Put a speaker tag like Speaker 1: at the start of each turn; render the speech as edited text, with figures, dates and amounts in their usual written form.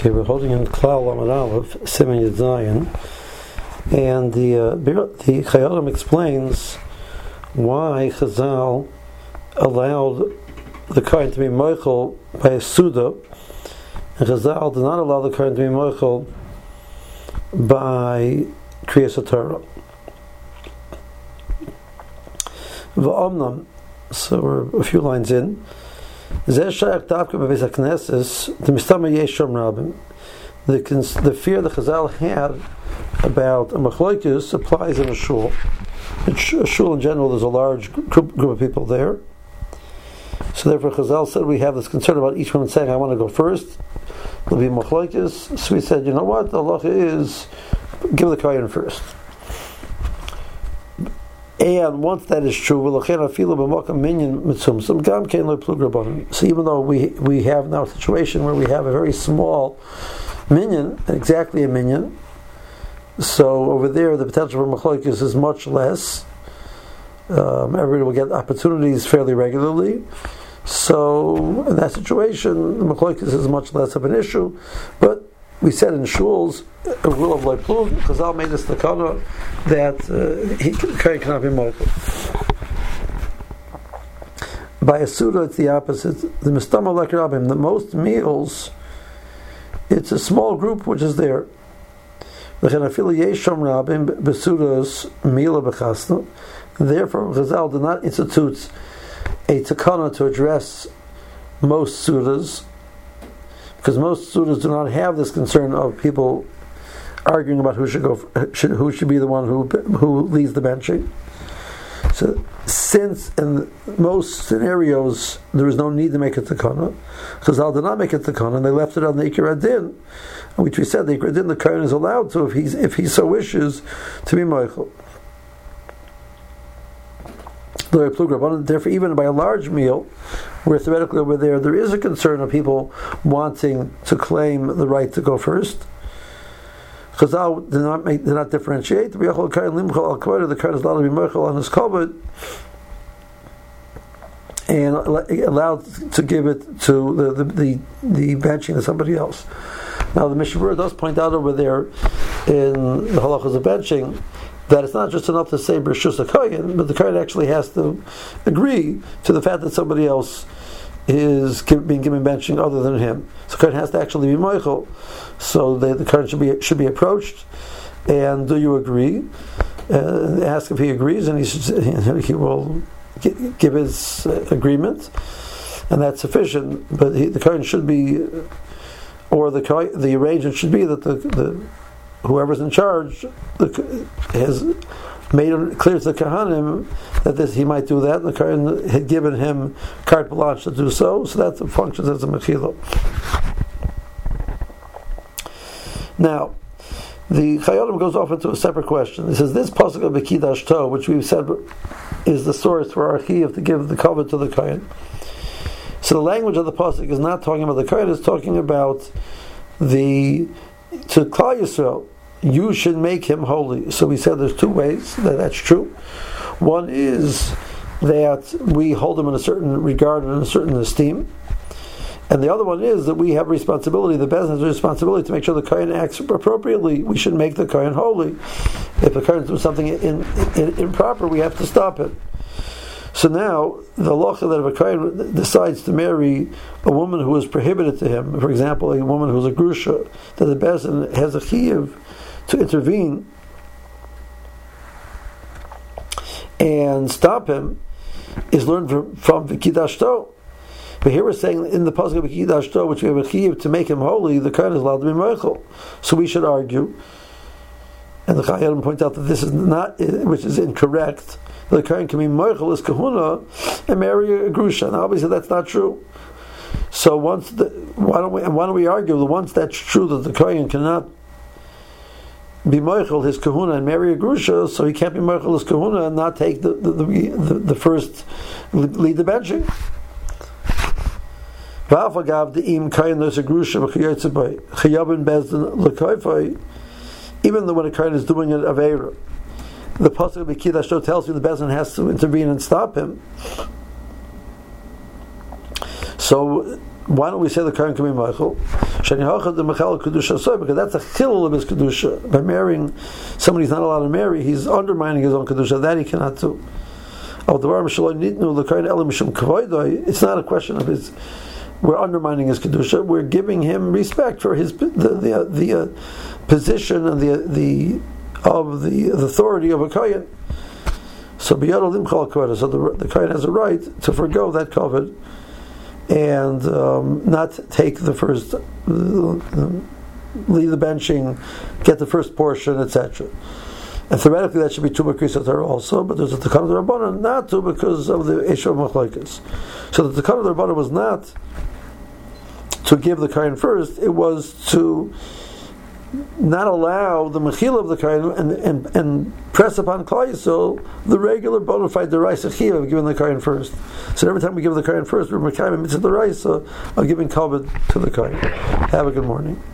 Speaker 1: Okay, we're holding in Klal Lamed Aleph, Siman Yud Zayin, and the Chayyim explains why Chazal allowed the Kohen to be moichel by a Suda, and Chazal did not allow the Kohen to be moichel by Kriyas HaTorah. V'omnam, so we're a few lines in. The fear the Chazal had about a machlokes applies in a shul. In a shul in general, there's a large group of people there. So therefore, Chazal said we have this concern about each one saying, "I want to go first." There'll be machlokes. So we said, you know what? The halacha is give the kohen first. And once that is true, so even though we have now a situation where we have a very small minyan, exactly a minyan, so over there the potential for machlokes is much less. Everybody will get opportunities fairly regularly. So in that situation, the machlokes is much less of an issue. But we said in shuls, a rule of Leiplug, Chazal made us the kana that he cannot be moichel. By a Suda, it's the opposite. The Mistama Lekrabim, the most meals, it's a small group which is there. Therefore, Chazal did not institute a takana to address most Sudas, because most Sudas do not have this concern of people arguing about who should be the one who leads the benching. So, since in most scenarios there is no need to make a takana, Chazal did not make a takana, and they left it on the Ikar Adin, which we said the Ikar Adin, the kohen is allowed to, if he so wishes, to be moichel. Therefore, even by a large meal, where theoretically over there is a concern of people wanting to claim the right to go first, Chazal did not differentiate. The kohen is allowed to be moichel on his kavod, and allowed to give it to the benching to somebody else. Now the Mishnah Berurah does point out over there in the halachas of benching that it's not just enough to say B'reshus HaKohen, but the kohen actually has to agree to the fact that somebody else is being given benching other than him. So the kohen has to actually be moichel. So the kohen should be approached, and do you agree? Ask if he agrees, and he will give his agreement, and that's sufficient. But the kohen should be, or the arrangement should be that the whoever's in charge has made it clear to the Kahanim that he might do that, and the Kohen had given him carte blanche to do so that functions as a mechila. Now, the Chayyim goes off into a separate question. He says, this pasuk of Bekidash To, which we've said is the source for our chiyuv to give the cover to the Kohen. So the language of the pasuk is not talking about the Kohen, it's talking about to Klal Yisrael, you should make him holy. So we said there's two ways that's true. One is that we hold him in a certain regard and in a certain esteem, and the other one is that we have responsibility. The Beis has a responsibility to make sure the Kohen acts appropriately. We should make the Kohen holy. If the Kohen does something improper, we have to stop it. So now, the halacha that if a kohen decides to marry a woman who is prohibited to him, for example, a woman who is a grusha, that the Beis has a chiyuv to intervene and stop him, is learned from V'kidash To. But here we're saying in the pasuk of V'kidash To, which we have a chiyuv to make him holy, the kohen is allowed to be moichel. So we should argue, and the Chayyim point out that this is not, which is incorrect. The kohen can be moichel as kahuna and marry a grusha. Now, obviously, that's not true. So why don't we argue that once that's true that the kohen cannot be moichel his kahuna and marry a grusha, so he can't be moichel his kahuna and not take the first lead the benching. V'afagav de'im kohen there's a grusha v'chayotze chayavin bezdin l'koifai, even though when a kohen is doing an aveira, the pasuk of Bekidash To tells you the Beis has to intervene and stop him. So why don't we say the Kohen can be Meichel? Because that's a chilul of his kedusha. By marrying somebody he's not allowed to marry, he's undermining his own kedusha. That he cannot do. It's not a question of his. We're undermining his kedusha. We're giving him respect for his the position and the authority of a kohen. So the kohen has a right to forgo that covet and not take the first, leave the benching, get the first portion, etc. And theoretically that should be Tuma Kriyas Torah also, but there's a Takana D'Rabbanan not to because of the Eshav Machlokes. So the Takana D'Rabbanan was not to give the kohen first, it was to not allow the mechila of the kohen and press upon Klal Yisrael the regular bona fide deraisa chiyuv of giving the kohen first. So every time we give the kohen first, we're mekayim mitzvah deraisa of giving kavod to the kohen. Have a good morning.